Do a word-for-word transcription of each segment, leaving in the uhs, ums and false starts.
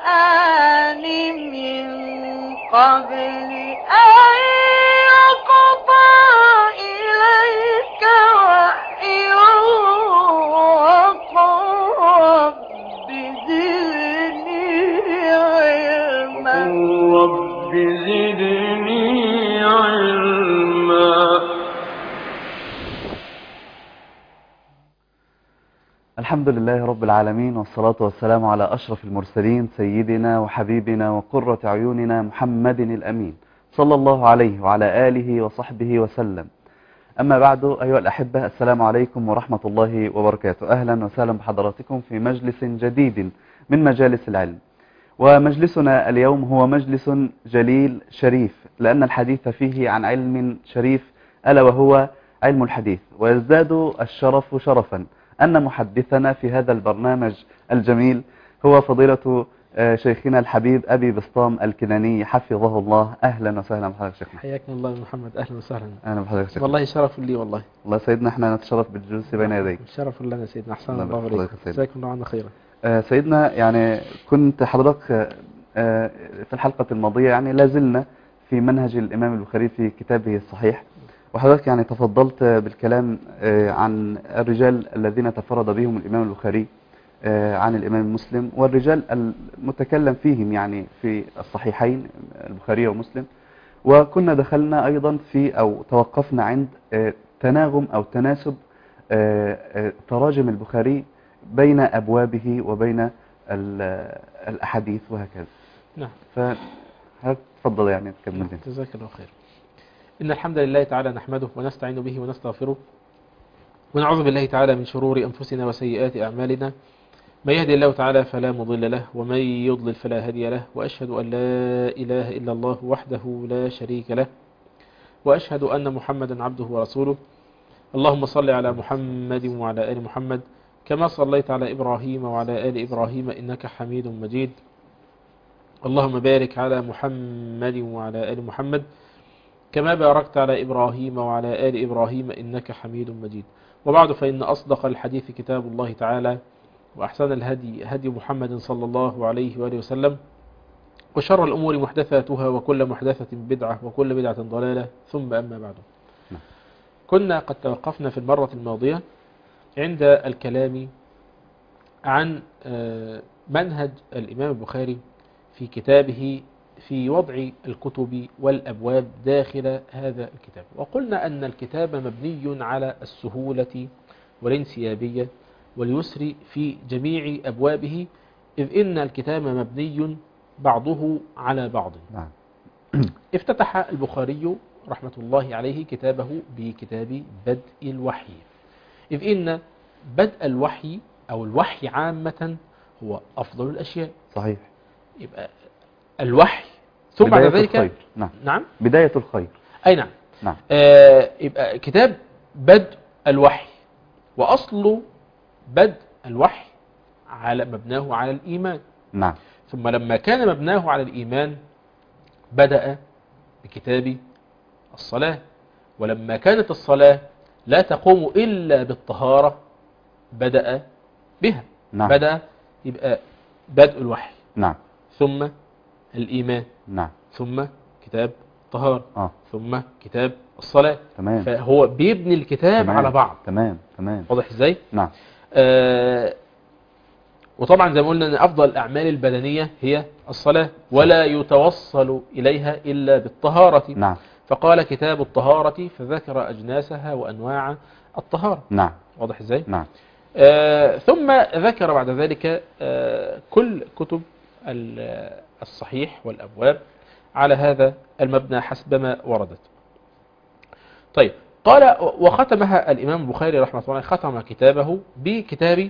القرآن من قبل أن يقضى إليك وحيه وقل رب زدني علما رب زدني علما. الحمد لله رب العالمين، والصلاة والسلام على أشرف المرسلين سيدنا وحبيبنا وقرة عيوننا محمد الأمين صلى الله عليه وعلى آله وصحبه وسلم. أما بعد، أيها الأحبة، السلام عليكم ورحمة الله وبركاته. أهلا وسهلا بحضراتكم في مجلس جديد من مجالس العلم. ومجلسنا اليوم هو مجلس جليل شريف، لأن الحديث فيه عن علم شريف ألا وهو علم الحديث. ويزداد الشرف شرفا أن محدثنا في هذا البرنامج الجميل هو فضيلة شيخنا الحبيب أبي بسطام الكناني حفظه الله. أهلا وسهلا بحضرتك شيخنا. حياكم الله محمد. أهلا وسهلا. أهلا بحضرتك شيخنا. والله شرف لي والله. الله سيدنا، احنا نتشرف بالجلوس بين يديك. شرف لنا سيدنا. أحسن الله الله يبارك عليكم. فيك سيدنا. جزاكم الله عنا خيرا. آه سيدنا، يعني كنت حضرتك آه في الحلقة الماضية يعني لازلنا في منهج الإمام البخاري في كتابه الصحيح، وحضرتك يعني تفضلت بالكلام آه عن الرجال الذين تفرد بهم الإمام البخاري آه عن الإمام مسلم، والرجال المتكلم فيهم يعني في الصحيحين البخاري ومسلم. وكنا دخلنا أيضا في أو توقفنا عند آه تناغم أو تناسب آه آه تراجم البخاري بين أبوابه وبين الأحاديث وهكذا. نعم. فتفضل يعني تكمل. جزاك الله خير. إن الحمد لله تعالى نحمده ونستعين به ونستغفره، ونعوذ بالله تعالى من شرور أنفسنا وسيئات أعمالنا. من يهدي الله تعالى فلا مضل له، ومن يضلل فلا هادي له، وأشهد أن لا إله إلا الله وحده لا شريك له، وأشهد أن محمدا عبده ورسوله. اللهم صل على محمد وعلى آل محمد كما صليت على إبراهيم وعلى آل إبراهيم إنك حميد مجيد. اللهم بارك على محمد وعلى آل محمد كما باركت على إبراهيم وعلى آل إبراهيم إنك حميد مجيد. وبعد، فإن أصدق الحديث كتاب الله تعالى، وأحسن الهدي هدي محمد صلى الله عليه وآله وسلم، وشر الأمور محدثاتها، وكل محدثة بدعة، وكل بدعة ضلالة، ثم أما بعد. كنا قد توقفنا في المرة الماضية عند الكلام عن منهج الإمام البخاري في كتابه في وضع الكتب والأبواب داخل هذا الكتاب. وقلنا أن الكتاب مبني على السهولة والانسيابية واليسر في جميع أبوابه، إذ إن الكتاب مبني بعضه على بعض. افتتح البخاري رحمة الله عليه كتابه بكتاب بدء الوحي، إذ إن بدء الوحي أو الوحي عامة هو أفضل الأشياء. صحيح. يبقى الوحي ثم بعد ذلك الخير. نعم. نعم بداية الخير. أي نعم. نعم. آه يبقى كتاب بدء الوحي، وأصل بدء الوحي على مبناه على الإيمان. نعم. ثم لما كان مبناه على الإيمان بدأ بكتاب الصلاة، ولما كانت الصلاة لا تقوم إلا بالطهارة بدأ بها. نعم. بدأ يبقى بدء الوحي. نعم. ثم الإيمان. نعم. ثم كتاب الطهارة. آه. ثم كتاب الصلاة. تمام. فهو بيبني الكتاب تمام. على بعض. تمام. تمام. واضح ازاي؟ نعم. آه وطبعا زي ما قلنا ان افضل الاعمال البدنية هي الصلاة، ولا يتوصل اليها الا بالطهارة. نعم. فقال كتاب الطهارة فذكر اجناسها وانواع الطهارة. نعم. واضح ازاي؟ نعم. آه ثم ذكر بعد ذلك آه كل كتب الصحيح والابواب على هذا المبنى حسب ما وردت. طيب، قال وختمها الإمام البخاري رحمه الله، ختم كتابه بكتاب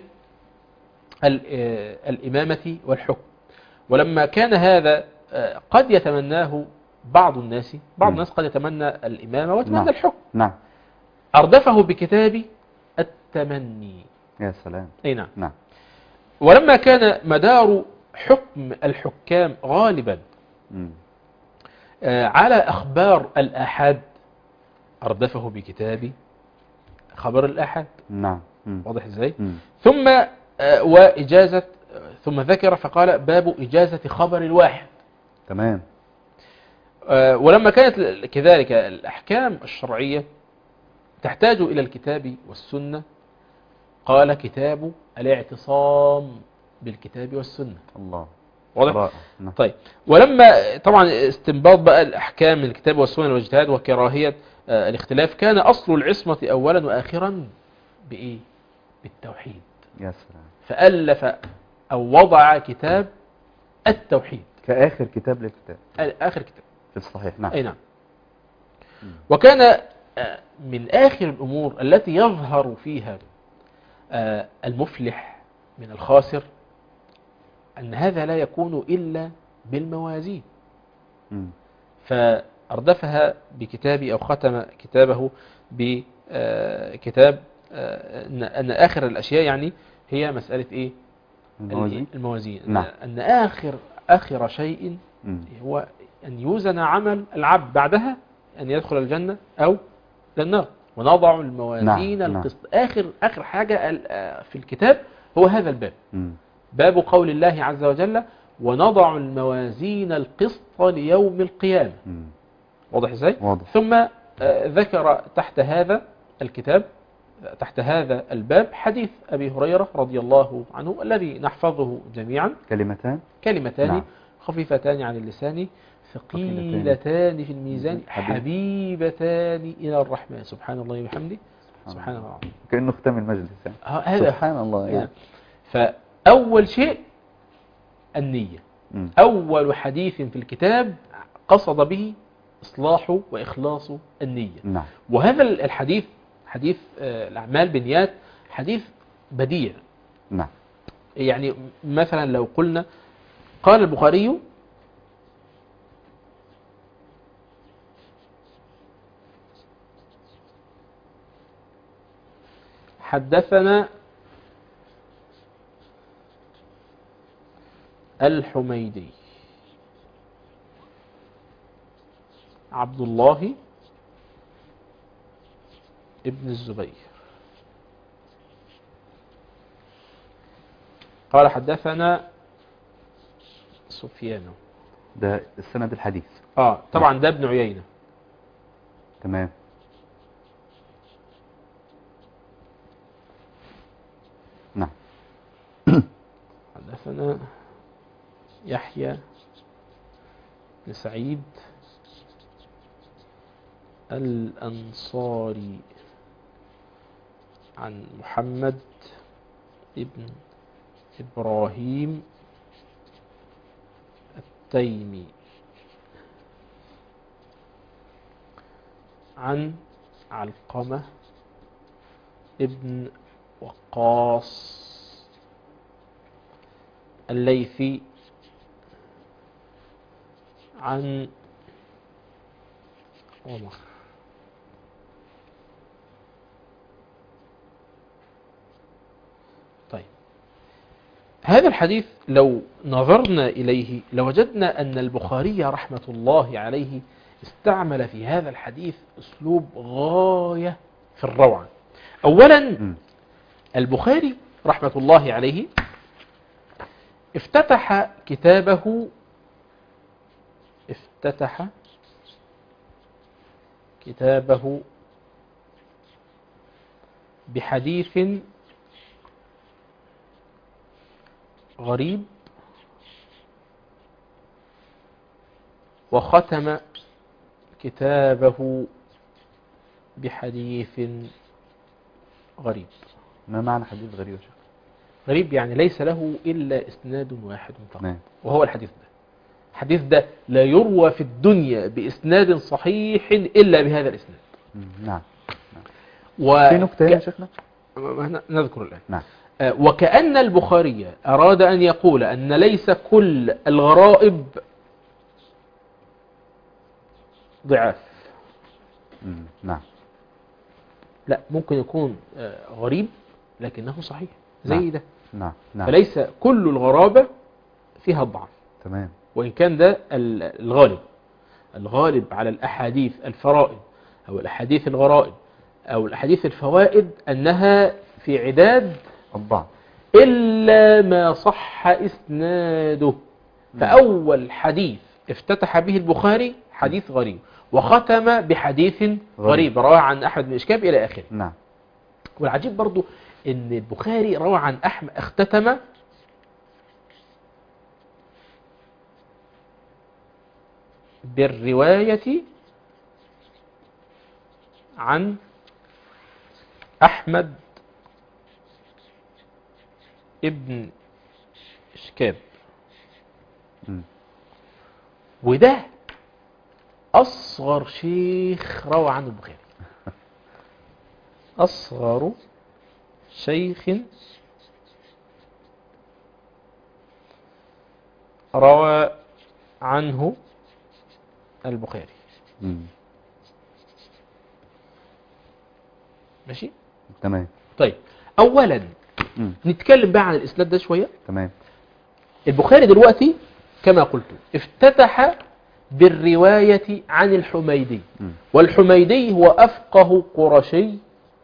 الإمامة والحكم. ولما كان هذا قد يتمناه بعض الناس، بعض الناس قد يتمنى الإمامة ويتمنى نعم. الحكم. نعم. أردفه بكتاب التمني. يا سلام. أي نعم. نعم. ولما كان مدار حكم الحكام غالبا م. على أخبار الآحاد أردفه بكتاب خبر الآحاد. نعم. واضح ازاي؟ م. ثم وإجازة ثم ذكر فقال باب إجازة خبر الواحد. تمام. آه، ولما كانت كذلك الأحكام الشرعية تحتاج إلى الكتاب والسنة قال كتاب الاعتصام بالكتاب والسنة. الله. واضح؟ رائع. نعم. طيب، ولما طبعا استنباط بقى الأحكام من الكتاب والسنة والاجتهاد وكراهية آه، الاختلاف، كان أصل العصمة أولا وآخرا بإيه؟ بالتوحيد. يا سلام. فألف أو وضع كتاب التوحيد كآخر كتاب للكتاب. آخر كتاب في الصحيح. نعم. أي نعم. وكان آه، من آخر الأمور التي يظهر فيها آه، المفلح من الخاسر أن هذا لا يكون إلا بالموازين. مم. فأردفها بكتابي أو ختم كتابه بكتاب أن آخر الأشياء يعني هي مسألة إيه؟ الموازين. الموازين. نعم. أن آخر آخر شيء مم. هو أن يوزن عمل العبد، بعدها أن يدخل الجنة أو النار، ونضع الموازين نعم. القسط. آخر آخر حاجة في الكتاب هو هذا الباب، مم. باب قول الله عز وجل ونضع الموازين القسط ليوم القيامة. مم. واضح ازاي؟ واضح. ثم آه، ذكر تحت هذا الكتاب تحت هذا الباب حديث أبي هريرة رضي الله عنه الذي نحفظه جميعا. كلمتان كلمتان نعم. خفيفتان عن اللسان ثقيلتان في الميزان حبيبتان إلى الرحمن سبحان الله وبحمده سبحان الله العظيم. كأنه ختم المجلس يعني. هذا سبحان الله يعني. فأول شيء النية. مم. أول حديث في الكتاب قصد به إصلاح وإخلاص النية. نعم. وهذا الحديث حديث آه، الأعمال بالنيات حديث بديع. نعم. يعني مثلا لو قلنا قال البخاري حدثنا الحميدي عبد الله ابن الزبير قال حدثنا سفيان. ده السند الحديث. اه طبعا ده ابن عيينة. تمام. نعم. حدثنا يحيى بن سعيد الأنصاري عن محمد ابن إبراهيم التيمي عن علقمة ابن وقاص الليثي عن عمر. طيب هذا الحديث لو نظرنا إليه لوجدنا أن البخاري رحمة الله عليه استعمل في هذا الحديث أسلوب غاية في الروعة. أولا البخاري رحمة الله عليه افتتح كتابه افتتح كتابه بحديث غريب وختم كتابه بحديث غريب. ما معنى حديث غريب يا شيخ؟ غريب يعني ليس له إلا إسناد واحد فقط. نعم. وهو الحديث ده. الحديث ده لا يروى في الدنيا بإسناد صحيح إلا بهذا الإسناد. مم. نعم. نعم. و... في نكتة يا شيخنا؟ نذكر الآن. نعم. وكأن البخاري أراد أن يقول أن ليس كل الغرائب ضعاف. مم. نعم. لا، ممكن يكون غريب لكنه صحيح زي نعم. ده. نعم. نعم. فليس كل الغرابة فيها الضعف. تمام. وإن كان ده الغالب الغالب على الأحاديث الفرائد أو الأحاديث الغرائب أو الأحاديث الفوائد أنها في عداد الضعف. إلا ما صح إسناده. فأول حديث افتتح به البخاري حديث غريب، وختم بحديث غريب رواه عن أحمد بن إشكاب إلى آخره. نعم. والعجيب برضو إن البخاري روى عن أحمد، اختتم بالرواية عن أحمد ابن إشكاب، مم. وده أصغر شيخ روى عنه البخاري، أصغر شيخ روى عنه البخاري. مم. ماشي. تمام. طيب أولا مم. نتكلم بقى عن الإسناد ده شوية. تمام. البخاري دلوقتي كما قلت افتتح بالرواية عن الحميدي، مم. والحميدي هو أفقه قرشي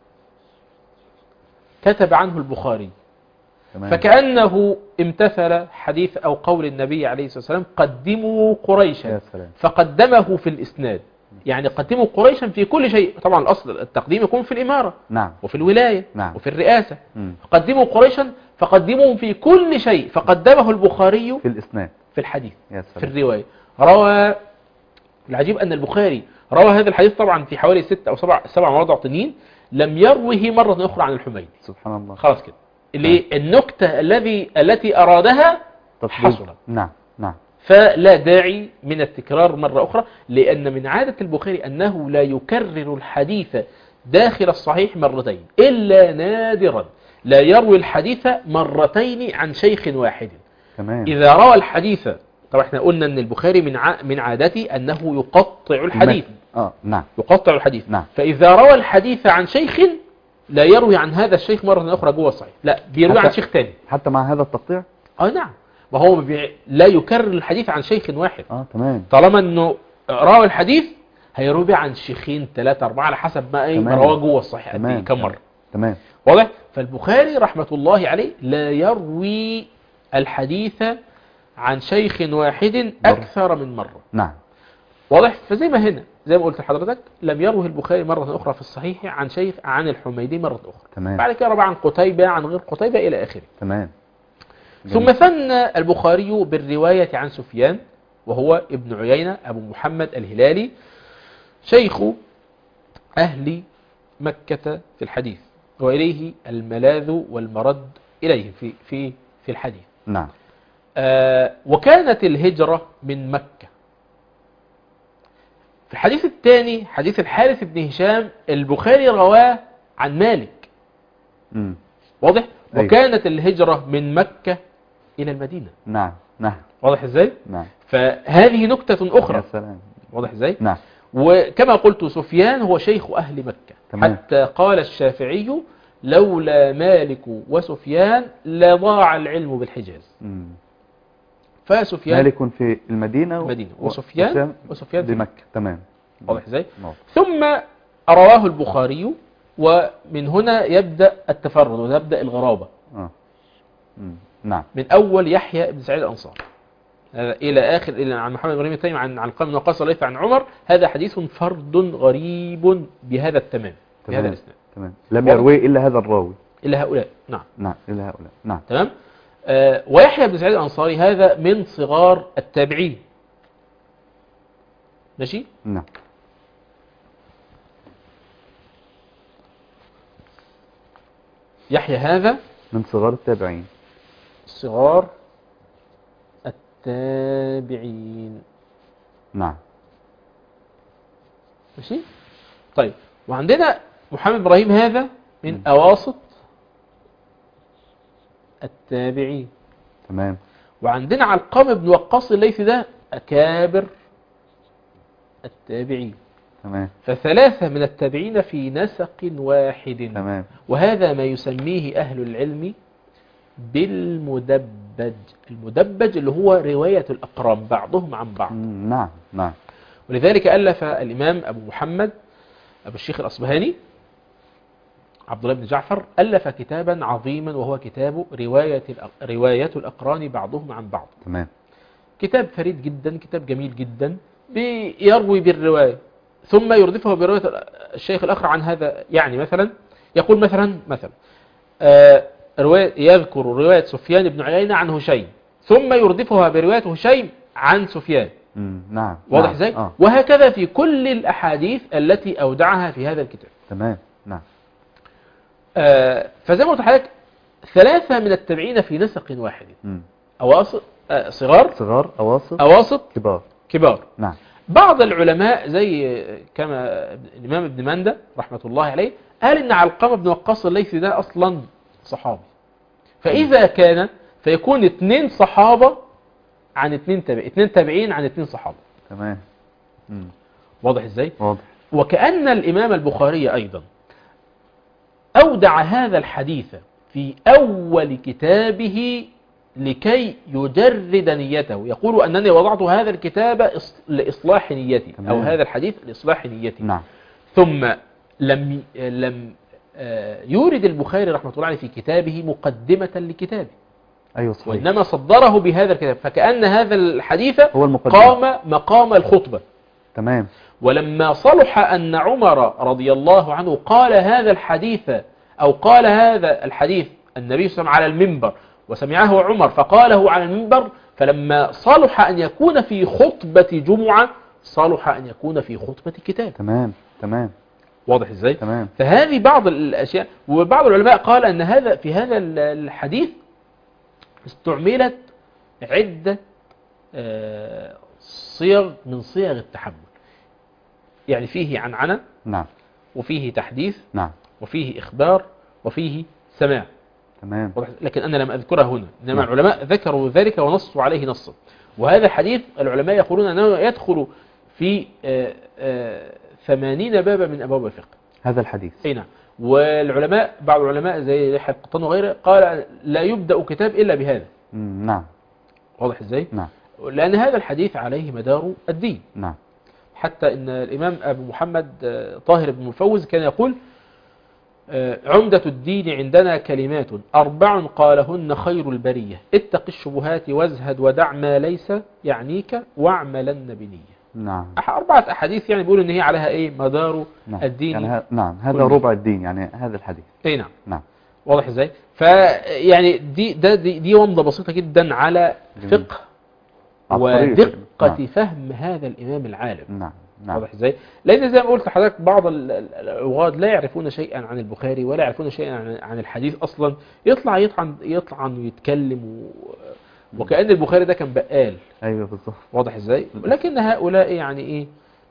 كتب عنه البخاري. تمام. فكأنه امتثل حديث أو قول النبي عليه الصلاة والسلام قدموا قريشا، يا سلام. فقدمه في الإسناد، يعني قدموا قريشا في كل شيء. طبعا الأصل التقديم يكون في الإمارة نعم. وفي الولاية نعم. وفي الرئاسة. مم. فقدموا قريشا فقدمهم في كل شيء، فقدمه البخاري في الإسناد في الحديث يا في سلام. الرواية. روى العجيب أن البخاري روى هذا الحديث طبعا في حوالي ست أو سبع سبع مواضع طنين، لم يروه مرة أخرى عن الحميدي. سبحان الله. خلاص كده اللي النكتة الذي التي أرادها تطبيق. حصلت، نعم. نعم. فلا داعي من التكرار مرة أخرى، لأن من عادة البخاري أنه لا يكرر الحديث داخل الصحيح مرتين إلا نادرا، لا يروي الحديث مرتين عن شيخ واحد. تمام. إذا روى الحديث، طبعا احنا قلنا أن البخاري من ع... من عادته أنه يقطع الحديث. اه نعم. يقطع الحديث. نعم. فإذا روى الحديث عن شيخ لا يروي عن هذا الشيخ مرة أخرى جوه الصحيح، لا بيروي عن شيخ تاني. حتى مع هذا التقطيع. اه نعم، ما هو بي... لا يكرر الحديث عن شيخ واحد. اه تمام. طالما انه راوي الحديث هيروي عن شيخين ثلاثة أربعة على حسب ما ايه تمام. رواه جوه الصحيح قد ايه تمام. كم مرة. تمام. واضح. فالبخاري رحمة الله عليه لا يروي الحديث عن شيخ واحد أكثر من مرة. نعم. واضح. فزي ما هنا زي ما قلت لحضرتك لم يروه البخاري مرة أخرى في الصحيح عن شيخ عن الحميدي مرة أخرى. تمام. بعد كده روى عن قتيبة عن غير قتيبة إلى آخره. تمام. ثم ثنى البخاري بالرواية عن سفيان وهو ابن عيينة أبو محمد الهلالي، شيخ أهل مكة في الحديث، وإليه الملاذ والمرد إليه في في في الحديث. نعم. آه وكانت الهجرة من مكة. في الحديث الثاني حديث الحارث بن هشام البخاري رواه عن مالك. مم. واضح. أيوه. وكانت الهجرة من مكة إلى المدينة. نعم. نعم. واضح إزاي؟ نعم. فهذه نكتة أخرى. يا سلام. واضح إزاي؟ نعم. وكما قلت سفيان هو شيخ أهل مكة. تمام. حتى قال الشافعي لولا مالك وسفيان لضاع العلم بالحجاز. مم. فسفيان مالك في المدينة المدينة وسفيان وسفيان في بمكة. تمام. واضح إزاي؟ نعم. ثم رواه البخاري، ومن هنا يبدأ التفرد وتبدأ الغرابة. آه. مم. نعم. من أول يحيى بن سعيد الأنصاري إلى آخر إلى عن محمد بن إبراهيم التيمي عن عن القاسم بن وقاص الليثي عن عمر، هذا حديث فرد غريب بهذا التمام بهذا تمام. الإسناد. تمام. لم يروي إلا هذا الراوي. إلى هؤلاء. نعم. نعم. إلا هؤلاء. نعم. تمام. آه ويحيى بن سعيد الأنصاري هذا من صغار التابعين. ماشي. نعم. يحيى هذا من صغار التابعين. صغار التابعين. نعم. ماشي. طيب وعندنا محمد بن إبراهيم هذا من م. أواسط التابعين. تمام. وعندنا علقمة بن وقاص الليثي ده أكابر التابعين. تمام. فثلاثة من التابعين في نسق واحد. تمام. وهذا ما يسميه أهل العلم بالمدبج. المدبج اللي هو رواية الأقران بعضهم عن بعض. مم. نعم. نعم. ولذلك ألف الإمام أبو محمد أبو الشيخ الأصبهاني عبد الله بن جعفر ألف كتابا عظيما وهو كتاب رواية الأق- رواية الأقران بعضهم عن بعض. تمام. كتاب فريد جدا، كتاب جميل جدا، بيروي بالرواية ثم يردفه برواية الشيخ الآخر عن هذا. يعني مثلا يقول مثلا مثلا آه، رواية يذكر رواية سفيان بن عيينة عن هشيم ثم يردفها برواية هشيم عن سفيان. مم. نعم. واضح نعم. ازاي؟ آه. وهكذا في كل الأحاديث التي أودعها في هذا الكتاب. تمام. نعم. آه، فزي ما قلت لحضرتك ثلاثة من التابعين في نسق واحد، مم. أواسط آه، صغار صغار، أواسط، أواسط كبار. كبار. نعم. بعض العلماء زي كما الإمام ابن مندة رحمة الله عليه قال إن علقمة بن وقاص الليثي ده أصلا صحابي، فإذا كان فيكون اثنين صحابة عن اثنين تابع اثنين تابعين عن اثنين صحابة. تمام. مم. واضح ازاي؟ واضح. وكأن الإمام البخاري أيضا أودع هذا الحديث في أول كتابه لكي يجرد نيته، يقول أنني وضعت هذا الكتاب إص- لإصلاح نيتي، تمام. أو هذا الحديث لإصلاح نيتي. نعم. ثم لم لم آه، يورد البخاري رحمة الله عليه في كتابه مقدمة لكتابه، أيوة صحيح. وإنما صدره بهذا الكتاب، فكأن هذا الحديث هو المقدمة. قام مقام الخطبة. تمام. ولما صلح أن عمر رضي الله عنه قال هذا الحديث أو قال هذا الحديث النبي صلى الله عليه وسلم على المنبر وسمعه عمر فقاله على المنبر، فلما صلح أن يكون في خطبة جمعة صلح أن يكون في خطبة كتاب. تمام. تمام. واضح ازاي؟ تمام. فهذه بعض الأشياء. وبعض العلماء قال أن هذا في هذا الحديث استعملت عدة آه، صيغ من صيغ التحمل، يعني فيه عنعنة نعم. وفيه تحديث نعم. وفيه إخبار وفيه سماع. تمام. واضح؟ لكن أنا لم أذكرها هنا، إنما نعم. العلماء ذكروا ذلك ونصوا عليه نصا. وهذا الحديث العلماء يقولون أنه يدخل في آه، آه، ثمانين بابا من أبواب الفقه. هذا الحديث. أي نعم. والعلماء بعض العلماء زي يحيى القطان وغيره قال لا يبدأ كتاب إلا بهذا. مم. نعم. واضح إزاي؟ نعم. لأن هذا الحديث عليه مدار الدين. نعم. حتى إن الإمام أبو محمد آه، طاهر بن مفوز كان يقول آه، عمدة الدين عندنا كلمات أربع قالهن خير البرية: اتق الشبهات وازهد ودع ما ليس يعنيك واعملن بنية. نعم. أح- أربعة أحاديث يعني بيقولوا إن هي عليها إيه مدار نعم. الدين. يعني ه... نعم هذا كله. ربع الدين، يعني هذا الحديث. أي نعم. نعم. واضح إزاي؟ فيعني دي ده دي, دي ومضة بسيطة جدا على جميل. فقه عبقري. ودقة نعم. فهم هذا الإمام العالم. نعم. نعم. واضح ازاي؟ لان زي ما قلت لحضرتك بعض ال- ال- العواد لا يعرفون شيئا عن البخاري ولا يعرفون شيئا عن, عن الحديث اصلا، يطلع يطعن يطعن ويتكلم و... وكأن البخاري ده كان بقال. ايوه بالظبط. واضح ازاي؟ لكن هؤلاء يعني ايه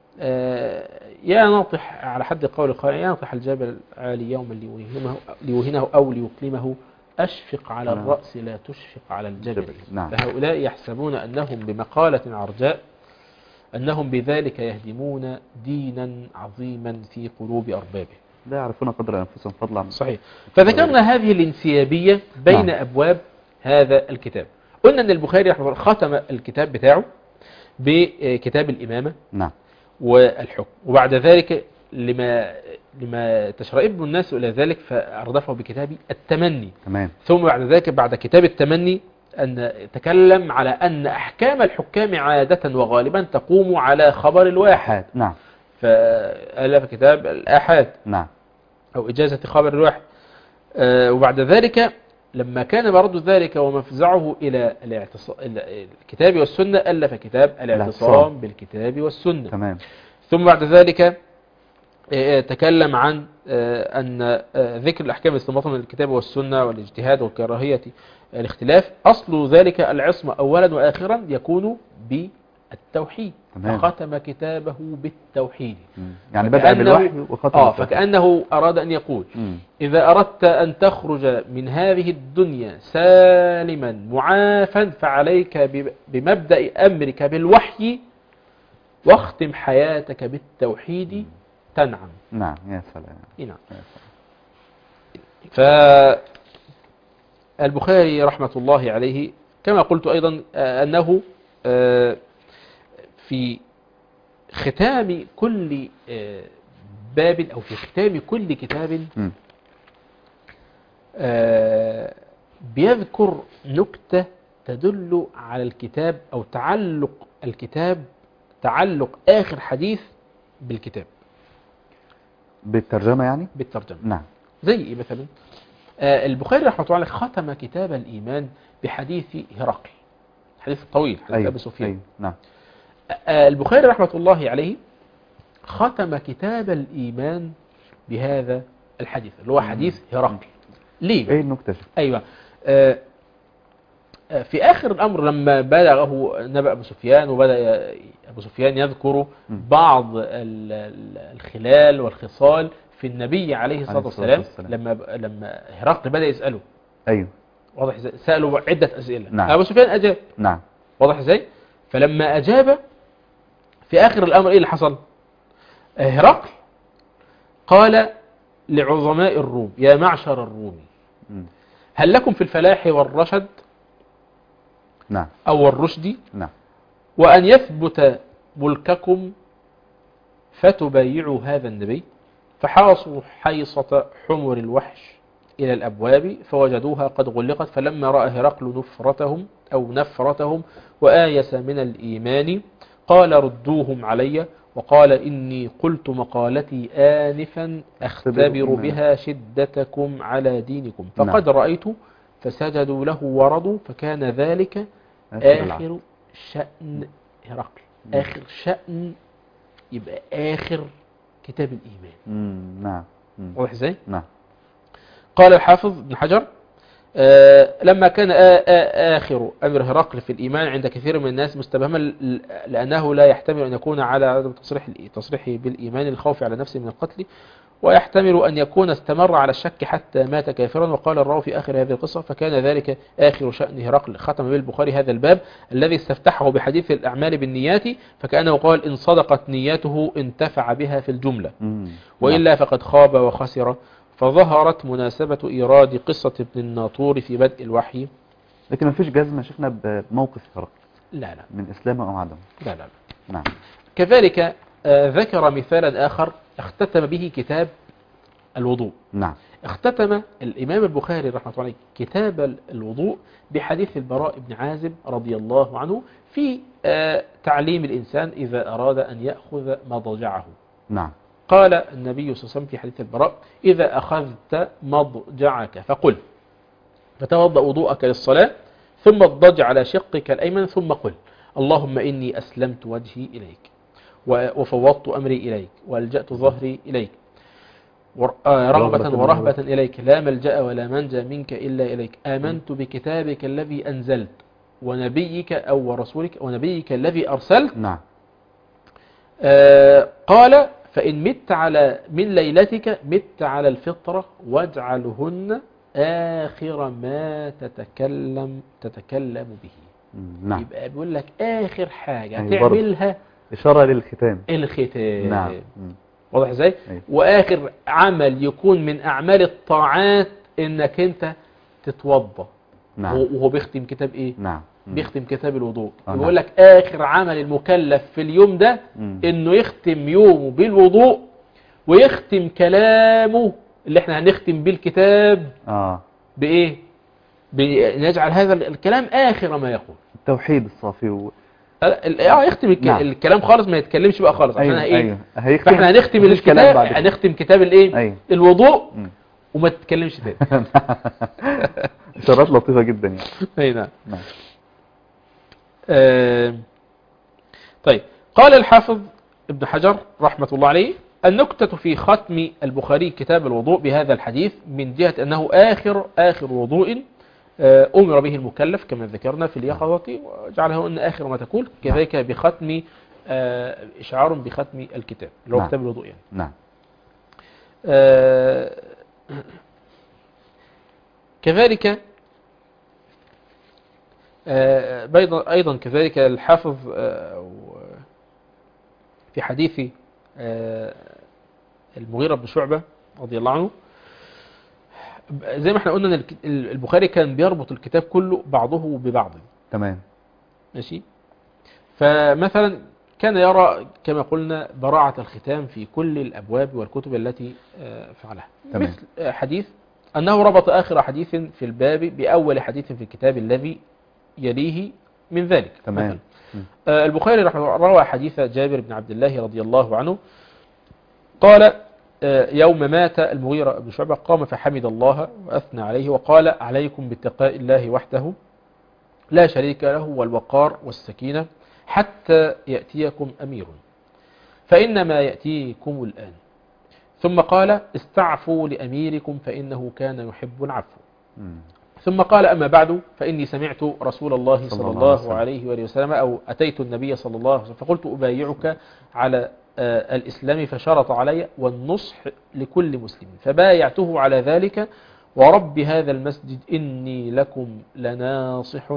آه يا ناطح على حد قول القائل: يا ناطح الجبل العالي يوما ليوهنه, ليوهنه او ليكلمه أشفق على نعم. الرأس لا تشفق على الجبل. جبل. نعم. فهؤلاء يحسبون أنهم بمقالة عرجاء أنهم بذلك يهدمون دينا عظيما في قلوب أربابه. لا يعرفون قدر أنفسهم فضلا. صحيح. فذكرنا هذه الانسيابية بين نعم. أبواب هذا الكتاب. قلنا أن البخاري رحمه الله ختم الكتاب بتاعه بكتاب الإمامة نعم. والحكم، وبعد ذلك لما لما تشرئب الناس إلى ذلك فأردفه بكتاب التمني. تمام. ثم بعد ذلك بعد كتاب التمني أن تكلم على أن أحكام الحكام عادة وغالبا تقوم على خبر الواحد. أحد. نعم. فألف كتاب الآحاد نعم. أو إجازة خبر الواحد. آه، وبعد ذلك لما كان برد ذلك ومفزعه إلى الاعتصام الكتاب والسنة ألف كتاب الاعتصام بالكتاب والسنة. تمام. ثم بعد ذلك آه، تكلم عن آه، أن آه، ذكر الأحكام الاستنباط من الكتاب والسنة والاجتهاد وكراهية الاختلاف أصل ذلك العصمة أولا وآخرا يكون بالتوحيد. تمام. فختم كتابه بالتوحيد. مم. يعني بدأ فكأنه- بالوحي وختم آه بالتوحيد. فكأنه أراد أن يقول مم. إذا أردت أن تخرج من هذه الدنيا سالما معافا فعليك ب- بمبدأ أمرك بالوحي واختم حياتك بالتوحيد تنعم. نعم. يا سلام. نعم. يا سلام. فالبخاري رحمة الله عليه كما قلت أيضا آه، أنه آه، في ختام كل آه، باب أو في ختام كل كتاب مم. آه بيذكر نكتة تدل على الكتاب أو تعلق الكتاب، تعلق آخر حديث بالكتاب بالترجمة يعني؟ بالترجمة. نعم. زي إيه مثلا؟ آه البخاري رحمه الله عليه ختم كتاب الإيمان بحديث هرقل، حديث طويل، حديث أيوه. أبي سفيان. أيوه. نعم. آه البخاري رحمه الله عليه ختم كتاب الإيمان بهذا الحديث اللي هو حديث هرقل. ليه؟ ايه النكتة؟ أيوة. آه آه في آخر الأمر لما بلغه نبأ أبو سفيان، وبدأ أبو سفيان يذكر بعض الخلال والخصال في النبي عليه الصلاة والسلام، لما لما هرقل بدأ يسأله. أيوه. واضح ازاي؟ سأله عدة أسئلة. نعم. أبو سفيان أجاب. نعم. واضح ازاي؟ فلما أجاب في آخر الأمر إيه اللي حصل؟ هرقل قال لعظماء الروم: يا معشر الروم، هل لكم في الفلاح والرشد؟ نعم. أو الرشد؟ نعم. وأن يثبت ملككم فتبايعوا هذا النبي. فحاصوا حيصة حمر الوحش إلى الأبواب فوجدوها قد غلقت، فلما رأى هرقل نفرتهم أو نفرتهم وآيس من الإيمان قال: ردوهم علي. وقال: إني قلت مقالتي آنفا أختبر بها شدتكم على دينكم، فقد رأيت. فسجدوا له ورضوا، فكان ذلك آخر شأن هرقل. آخر شأن يبقى آخر كتاب الإيمان. نعم. واضح ازاي؟ نعم. قال الحافظ ابن حجر: آه لما كان آه آه آخر أمر هرقل في الإيمان عند كثير من الناس مستبهما، لأنه لا يحتمل أن يكون على عدم تصريح تصريحه بالإيمان الخوف على نفسه من القتل، ويحتمل أن يكون استمر على الشك حتى مات كافرا. وقال الراوي في آخر هذه القصة: فكان ذلك آخر شأن هرقل. ختم به البخاري هذا الباب الذي استفتحه بحديث الأعمال بالنيات، فكأنه قال: إن صدقت نيته انتفع بها في الجملة، وإلا فقد خاب وخسر. فظهرت مناسبة إيراد قصة ابن الناطور في بدء الوحي. لكن ما فيش جزمة شفنا بموقف هرقل. لا لا. من إسلامه أو عدمه. لا لا. نعم. كذلك آه ذكر مثالا آخر اختتم به كتاب الوضوء. نعم. اختتم الإمام البخاري رحمه الله عليه كتاب الوضوء بحديث البراء بن عازب رضي الله عنه في آه تعليم الإنسان إذا أراد أن يأخذ مضجعه. نعم. قال النبي صلى الله عليه وسلم في حديث البراء: إذا أخذت مضجعك فقل، فتوضأ وضوءك للصلاة، ثم اضطجع على شقك الأيمن، ثم قل: اللهم إني أسلمت وجهي إليك، وفوضت أمري إليك، وألجأت ظهري إليك، رغبة ورهبة إليك، لا ملجأ ولا منجى منك إلا إليك، آمنت بكتابك الذي أنزلت ونبيك أو ورسولك ونبيك الذي أرسلت. نعم. آه قال: فإن مت على من ليلتك مت على الفطرة، واجعلهن آخر ما تتكلم تتكلم به. نعم. يبقى بيقول لك آخر حاجة يعني تعملها إشارة للختام. الختام. نعم. واضح ازاي؟ أيوه. وآخر عمل يكون من أعمال الطاعات إنك أنت تتوضى. نعم. وهو بيختم كتاب إيه؟ نعم. بيختم كتاب الوضوء. آه بيقول نعم. لك آخر عمل المكلف في اليوم ده مم. إنه يختم يومه بالوضوء، ويختم كلامه اللي احنا هنختم بالكتاب آه. بإيه؟ نجعل هذا الكلام آخر ما يقول التوحيد الصافي و... اه يختم الك... نعم. الكلام خالص ما يتكلمش بقى خالص عشان أيوه. ايه أيوه. هيختم. فاحنا هنختم مفيش كلام الكتاب بعد كده. هنختم كتاب الايه أيوه. الوضوء مم. وما تتكلمش تاني. إشارات لطيفة جدا يعني. اي نعم. نعم. آه... طيب قال الحافظ ابن حجر رحمة الله عليه: النكتة في ختم البخاري كتاب الوضوء بهذا الحديث من جهة أنه آخر آخر وضوء أمر به المكلف كما ذكرنا في اليقظة، وجعله أن آخر ما تقول، كذلك بختم إشعار بختم الكتاب اللي هو نعم. كتاب الوضوء يعني. نعم. آه كذلك آه أيضا كذلك الحافظ آه في حديث آه المغيرة بن شعبة رضي الله عنه، زي ما احنا قلنا ان البخاري كان بيربط الكتاب كله بعضه ببعض. تمام. ماشي. فمثلا كان يرى كما قلنا براعة الختام في كل الأبواب والكتب التي فعلها. تمام. مثل حديث أنه ربط آخر حديث في الباب بأول حديث في الكتاب الذي يليه من ذلك. تمام. آه البخاري رحمه الله روى حديث جابر بن عبد الله رضي الله عنه قال آه يوم مات المغيرة بن شعبة قام فحمد الله وأثنى عليه وقال عليكم باتقاء الله وحده لا شريك له والوقار والسكينة حتى يأتيكم أمير فإنما يأتيكم الآن. ثم قال استعفوا لأميركم فإنه كان يحب العفو. ثم قال أما بعد فإني سمعت رسول الله صلى الله عليه وآله وسلم أو أتيت النبي صلى الله عليه وسلم فقلت أبايعك على آه الإسلام فشرط علي والنصح لكل مسلم فبايعته على ذلك ورب هذا المسجد إني لكم لناصح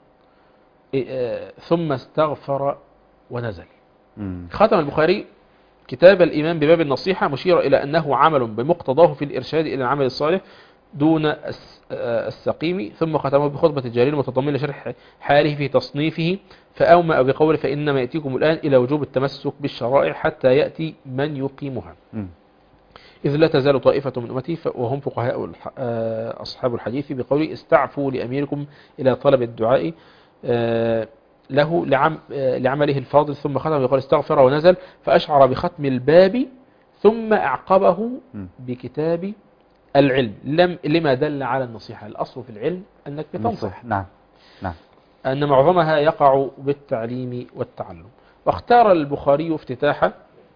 آه ثم استغفر ونزل. ختم البخاري كتاب الإيمان بباب النصيحة مشير إلى أنه عمل بمقتضاه في الإرشاد إلى العمل الصالح دون السقيم. ثم ختمه بخطبة الجليل متضمنة لشرح حاله في تصنيفه فأومأ بقوله فإنما يأتيكم الآن إلى وجوب التمسك بالشرائع حتى يأتي من يقيمها م. إذ لا تزال طائفة من أمتي وهم فقهاء أصحاب الحديث بقوله استعفوا لأميركم إلى طلب الدعاء له لعم لعمله الفاضل. ثم ختم بقول استغفر ونزل فأشعر بختم الباب ثم أعقبه بكتاب العلم لم لما دل على النصيحة. الأصل في العلم أنك بتنصح. نعم نعم. أن معظمها يقع بالتعليم والتعلم. واختار البخاري افتتاح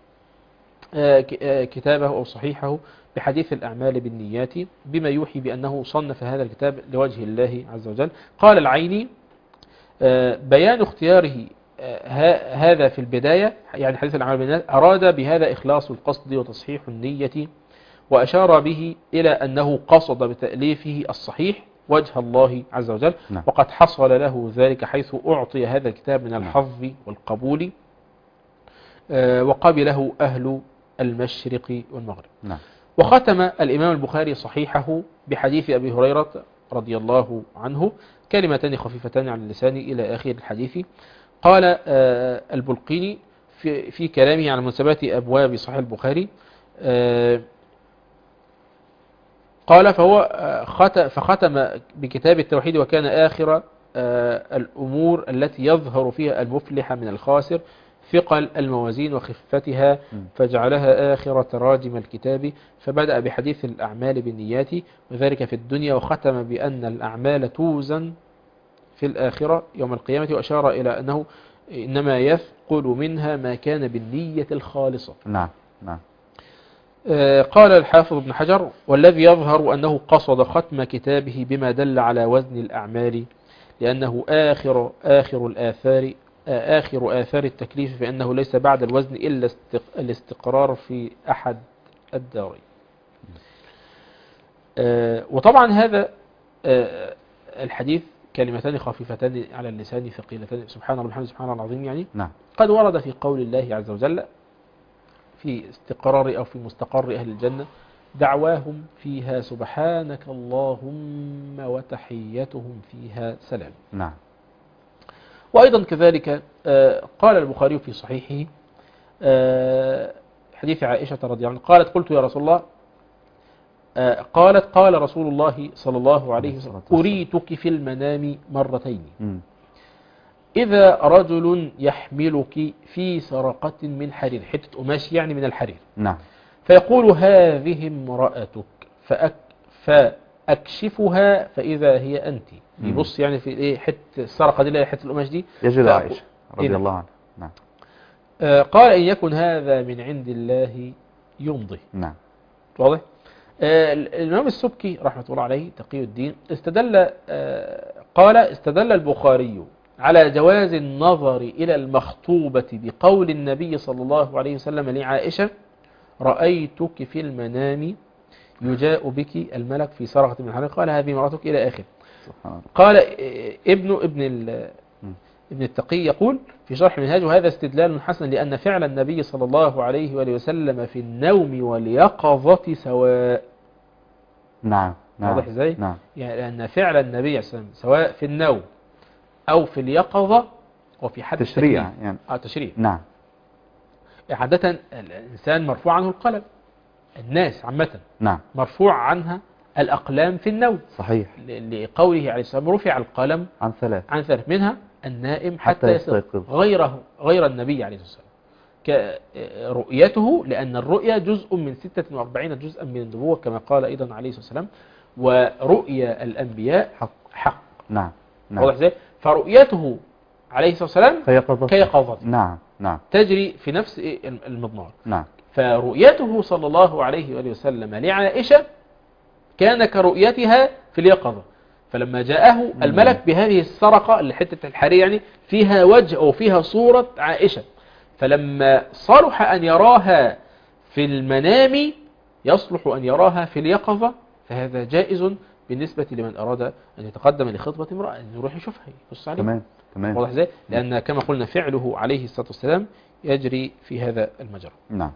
كتابه أو صحيحه بحديث الأعمال بالنيات بما يوحي بأنه صنف هذا الكتاب لوجه الله عز وجل. قال العيني بيان اختياره هذا في البداية يعني حديث الأعمال بالنيات أراد بهذا إخلاص القصد وتصحيح النية وأشار به إلى أنه قصد بتأليفه الصحيح وجه الله عز وجل. نعم. وقد حصل له ذلك حيث أعطي هذا الكتاب من الحظ والقبول وقبله أهل المشرق والمغرب. نعم. وختم الإمام البخاري صحيحه بحديث أبي هريرة رضي الله عنه كلمتان خفيفتان على اللسان إلى آخر الحديث. قال البلقيني في, في كلامه عن مناسبات أبواب صحيح البخاري قال فهو فختم بكتاب التوحيد وكان آخر الأمور التي يظهر فيها المفلح من الخاسر ثقل الموازين وخفتها فجعلها آخر تراجم الكتاب فبدأ بحديث الأعمال بالنيات وذلك في الدنيا وختم بأن الأعمال توزن في الآخرة يوم القيامة وأشار إلى أنه إنما يثقل منها ما كان بالنية الخالصة. نعم نعم. قال الحافظ ابن حجر والذي يظهر أنه قصد ختم كتابه بما دل على وزن الأعمال لأنه آخر آخر الآثار آخر آثار التكليف فإنه ليس بعد الوزن إلا الاستقرار في أحد الدارين. وطبعا هذا الحديث كلمتان خفيفتان على اللسان ثقيلتان سبحان الله وبحمده سبحان الله العظيم يعني نعم. قد ورد في قول الله عز وجل في استقرار أو في مستقر أهل الجنة دعواهم فيها سبحانك اللهم وتحيتهم فيها سلام. نعم. وأيضا كذلك قال البخاري في صحيحه حديث عائشة رضي الله عنها قالت قلت يا رسول الله قالت قال رسول الله صلى الله عليه وسلم أريتك في المنام مرتين م. إذا رجل يحملك في سرقة من حرير حتة قماش يعني من الحرير. نعم. فيقول هذه امرأتك فأك فأكشفها فإذا هي أنت. يبص يعني في إيه حتة السرقة دي اللي حتة القماش دي يجد عائشة رضي الله عنها. نعم. آه قال إن يكن هذا من عند الله يمضي. نعم. واضح؟ آه الإمام السبكي رحمة الله عليه تقي الدين استدل آه قال استدل البخاري على جواز النظر إلى المخطوبة بقول النبي صلى الله عليه وسلم لعائشة رأيتك في المنام يجاء بك الملك في سرقة من الحرير قال هذه مراتك إلى آخر. قال ابن ابن ابن التقي يقول في شرح منهاج وهذا استدلال حسن لأن فعل النبي صلى الله عليه وآله وسلم في النوم واليقظة سواء. نعم نعم. واضح ازاي؟ نعم. يعني لأن فعل النبي صلى الله عليه وسلم سواء في النوم أو في اليقظة وفي حد تشريع يعني. آه تشريع. نعم. عادة الإنسان مرفوع عنه القلم الناس عامة نعم. مرفوع عنها الأقلام في النوم، صحيح. ل- لقوله عليه السلام رفع القلم عن ثلاث عن ثلاث، منها النائم حتى حتى يستيقظ، يستيقظ. غيره غير النبي عليه الصلاة والسلام كرؤيته، لأن الرؤيا جزء من ستة وأربعين جزءا من النبوة كما قال أيضا عليه الصلاة والسلام، ورؤيا الأنبياء حق. حق. نعم واضح نعم. ازاي؟ فرؤيته عليه الصلاة والسلام كيقظة. كيقظة نعم نعم تجري في نفس المضمار. نعم. فرؤيته صلى الله عليه وآله وسلم لعائشة كان كرؤيتها في اليقظة، فلما جاءه الملك بهذه السرقة اللي حتة الحرير يعني فيها وجه أو فيها صورة عائشة، فلما صلح أن يراها في المنام يصلح أن يراها في اليقظة، فهذا جائز بالنسبة لمن أراد أن يتقدم لخطبة امرأة أن يروح يشوفها يبص عليها. تمام تمام. واضح ازاي؟ لأن كما قلنا فعله عليه الصلاة والسلام يجري في هذا المجرى. نعم.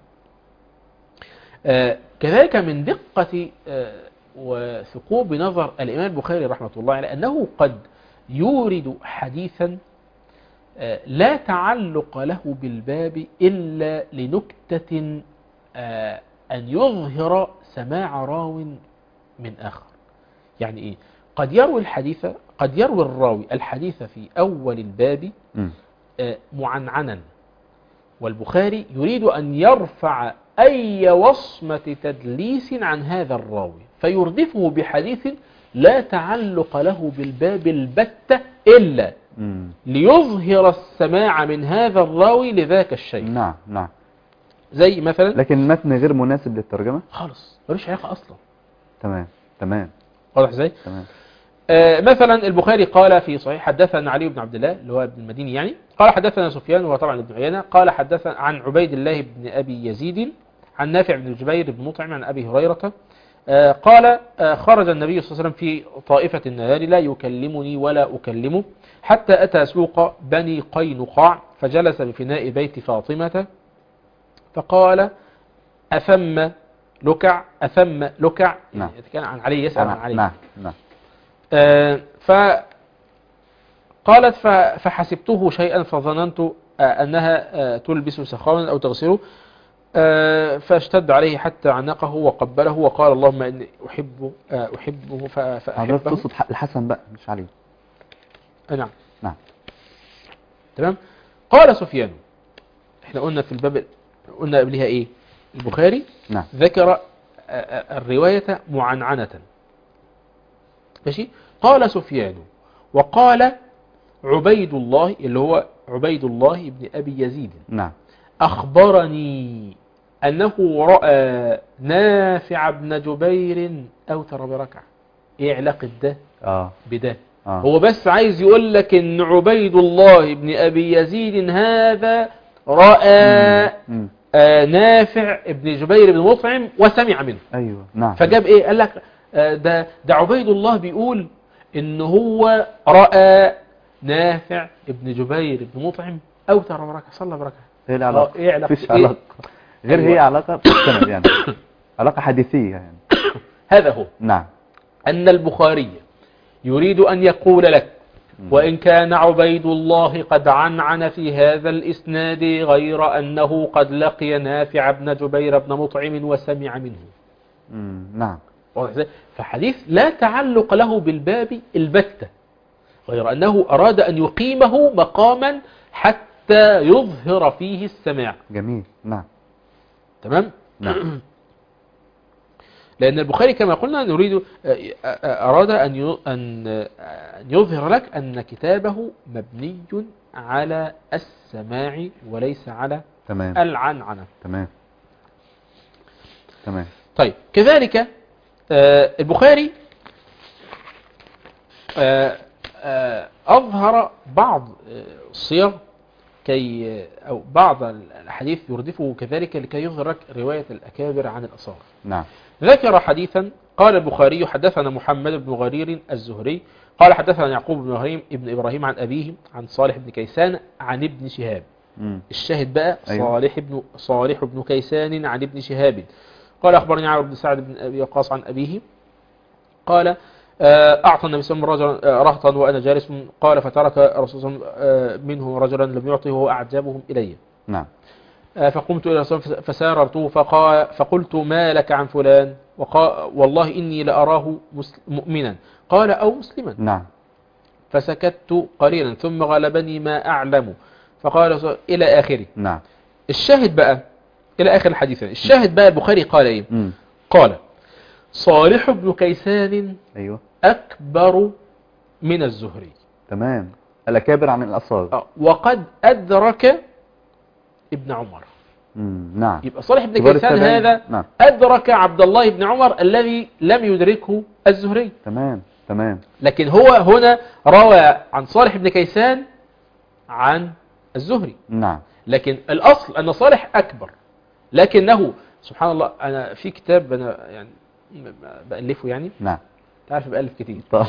آه كذلك من دقة آه وثقوب نظر الإمام البخاري رحمة الله عليه أنه قد يورد حديثا آه لا تعلق له بالباب إلا لنكتة آه أن يظهر سماع راو من آخر. يعني إيه؟ قد يروي الحديث قد يروي الراوي الحديث في أول الباب آه معنعنا، والبخاري يريد أن يرفع أي وصمة تدليس عن هذا الراوي فيردفه بحديث لا تعلق له بالباب البتة إلا مم. ليظهر السماع من هذا الراوي لذاك الشيء. نعم نعم. زي مثلا لكن المتن غير مناسب للترجمة خالص ملوش علاقة أصلا. تمام تمام واضح ازاي؟ تمام. آه مثلا البخاري قال في صحيح حدثنا علي بن عبد الله اللي هو ابن المديني يعني قال حدثنا سفيان وهو طبعا ابن عيينة قال حدثنا عن عبيد الله بن أبي يزيد عن نافع بن جبير بن مطعم عن أبي هريرة آه قال آه خرج النبي صلى الله عليه وسلم في طائفة النهار لا يكلمني ولا أكلمه حتى أتى سوق بني قينقاع فجلس بفناء بيت فاطمة فقال أثم لكع أثم لكع نعم. يعني كان عن علي يسأل عن علي. نعم نعم. آه فقالت فحسبته شيئا فظننت آه أنها آه تلبس سخانا أو تغسله آه فاشتد عليه حتى عنقه وقبله وقال اللهم إني أحب آه أحبه فأحبه. تقصد الحسن بقى مش علي. نعم نعم. تمام. قال سفيان احنا قلنا في الباب قلنا قبلها ايه البخاري نعم. ذكر الرواية معنعنة ماشي. قال سفيان وقال عبيد الله اللي هو عبيد الله بن أبي يزيد نعم. أخبرني أنه رأى نافع بن جبير أوتر بركعة. إيه علاقة ده آه. بده؟ آه. هو بس عايز يقول لك إن عبيد الله بن أبي يزيد هذا رأى مم. مم. آه نافع بن جبير بن مطعم وسمع منه. أيوة نعم. فجاب إيه؟ قال لك آه ده, ده عبيد الله بيقول إن هو رأى نافع بن جبير بن مطعم أوتر بركعة صلى بركعة. ايه العلاقة؟ ايه علاقة؟ فيش علاقة غير أيوة. هي علاقة في السند يعني علاقة حديثية يعني. هذا هو نعم. أن البخاري يريد أن يقول لك وإن كان عبيد الله قد عنعن في هذا الإسناد غير أنه قد لقي نافع بن جبير بن مطعم وسمع منه. مم. نعم. فحديث لا تعلق له بالباب البتة غير أنه أراد أن يقيمه مقاما حتى يظهر فيه السماع. جميل. نعم. تمام. نعم. لأن البخاري كما قلنا نريد أراد أن أن يظهر لك أن كتابه مبني على السماع وليس على تمام. العنعنة. تمام. تمام. طيب كذلك البخاري أظهر بعض الصيغ كي أو بعض الحديث يردفه كذلك لكي يظهر لك رواية الأكابر عن الأصاغر. نعم. ذكر حديثا قال البخاري حدثنا محمد بن غرير الزهري قال حدثنا يعقوب بن إبراهيم ابن إبراهيم عن أبيه عن صالح بن كيسان عن ابن شهاب. مم. الشاهد بقى أيوة. صالح بن صالح بن كيسان عن ابن شهاب قال أخبرني عمرو بن سعد بن أبي وقاص عن أبيه قال أعطى النبي صلى الله عليه وسلم رجلا رهطا وأنا جالس قال فترك الرسول صلى الله عليه وسلم منه رجلا لم يعطه وهو أعجبهم إلي. نعم. آه، فقمت إلى رسول الله فساررته فقال فقلت ما لك عن فلان وقال والله إني لأراه مسل- مؤمنا قال أو مسلما نعم. فسكت قليلا ثم غلبني ما أعلم فقال رسول الله إلى آخره. نعم. الشاهد بقى إلى آخر الحديث الشاهد بقى البخاري قال إيه مم. قال صالح بن كيسان أيوه. أكبر من الزهري تمام. الأكابر عن الأصغر. آه، وقد أدرك ابن عمر. مم. نعم. يبقى صالح بن كبار كيسان التابعين. هذا نعم. أدرك عبد الله بن عمر الذي لم يدركه الزهري. تمام. تمام. لكن هو هنا روى عن صالح بن كيسان عن الزهري. نعم. لكن الأصل أن صالح أكبر، لكنه سبحان الله أنا في كتاب أنا يعني بألفه يعني نعم. تعرف بألف كتير. طب.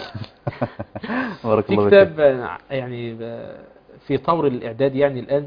بارك في الله فيك. كتاب يعني في طور الإعداد يعني الآن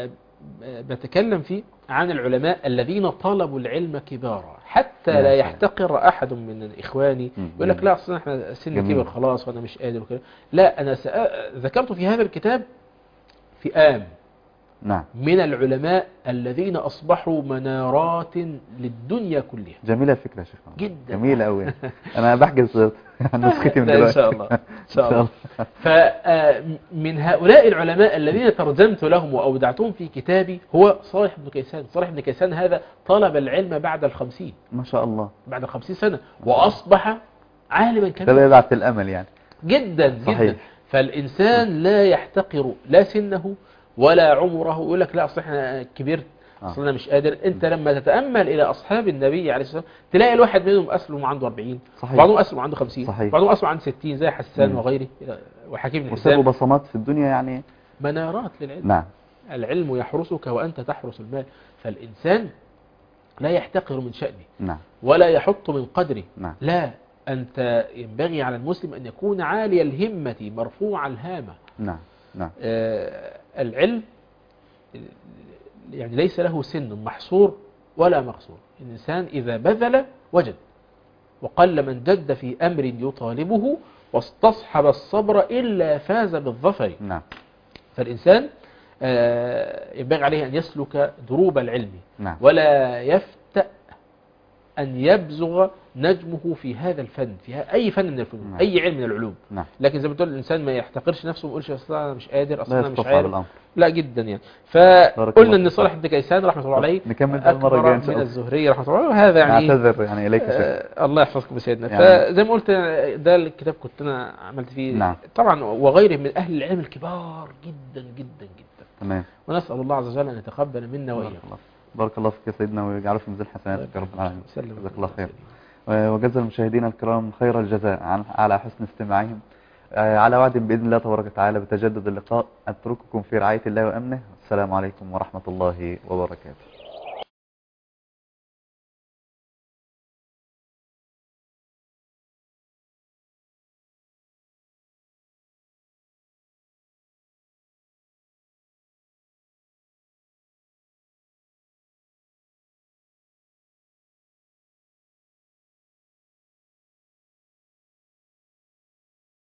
بتكلم فيه عن العلماء الذين طلبوا العلم كبارا حتى يا لا سلام. يحتقر أحد من إخواني مم. يقول لك لا أصلا احنا سن جميل. كبر خلاص وأنا مش قادر وكده. لا أنا سأ- ذكرت في هذا الكتاب فئام نعم. من العلماء الذين أصبحوا منارات للدنيا كلها. جميلة الفكرة يا شيخ. جدا. جميلة أوي. أنا بحجز نسختي من لا، إن دلوقتي. شاء الله إن شاء الله. فمن هؤلاء العلماء الذين ترجمت لهم وأودعتهم في كتابي هو صالح بن كيسان. صالح بن كيسان هذا طلب العلم بعد الخمسين ما شاء الله. بعد الخمسين سنة وأصبح عالما ده كبيرا يبعث الأمل يعني. جدا صحيح. جدا. فالإنسان لا يحتقر لا سنه ولا عمره يقول لك لا أصل احنا كبرت آه. أصل أنا مش قادر. أنت لما تتأمل إلى أصحاب النبي عليه الصلاة والسلام تلاقي الواحد منهم أسلم عنده أربعين صحيح. بعضهم أسلم عنده خمسين صحيح. بعضهم أسلم عنده ستين زي حسان مم. وغيره وحكيم بن وسابوا حسام. بصمات في الدنيا يعني. منارات للعلم. نعم. العلم يحرسك وأنت تحرس المال. فالإنسان لا يحتقر من شأنه نعم. ولا يحط من قدره. نعم. لا أنت ينبغي على المسلم أن يكون عالي الهمة مرفوع الهامة. نعم. نعم. آه العلم يعني ليس له سن محصور ولا مقصور. الإنسان إذا بذل وجد وقل من جد في أمر يطالبه واستصحب الصبر إلا فاز بالظفر. نعم. فالإنسان آه ينبغي عليه أن يسلك دروب العلم نعم. ولا يفتأ أن يبزغ نجمه في هذا الفن في ه- أي فن من الفنون. نعم. أي علم من العلوم. نعم. لكن زي ما تقول الإنسان ما يحتقرش نفسه وما يقولش أصلا أنا مش قادر أصلا لا أنا مش يستصعب عارف. الأمر. لا جدا يعني. بارك فقلنا الله أن فيك. صالح بن كيسان رحمة الله عليه نكمل ده المرة الجاية إن شاء أكبر من الله. الزهري رحمة الله عليه وهذا يعني نعتذر يعني إليك يا شيخ. آه الله يحفظكم بسيدنا. يعني- فزي ما قلت ده الكتاب كنت أنا عملت فيه نعم. طبعا وغيره من أهل العلم الكبار جدا جدا جدا. تمام. ونسأل الله عز وجل أن يتقبل منا بارك وإياكم. الله. بارك الله فيك يا سيدنا ويجعله في ميزان حسناتك يا رب العالمين. سلم. جزاك الله خير. وجزا المشاهدين الكرام خير الجزاء عن- على حسن استماعهم. آه، على وعد بإذن الله تبارك وتعالى بتجدد اللقاء. أترككم في رعاية الله وأمنه. السلام عليكم ورحمة الله وبركاته.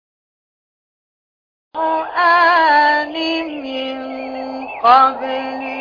القرآن من قبل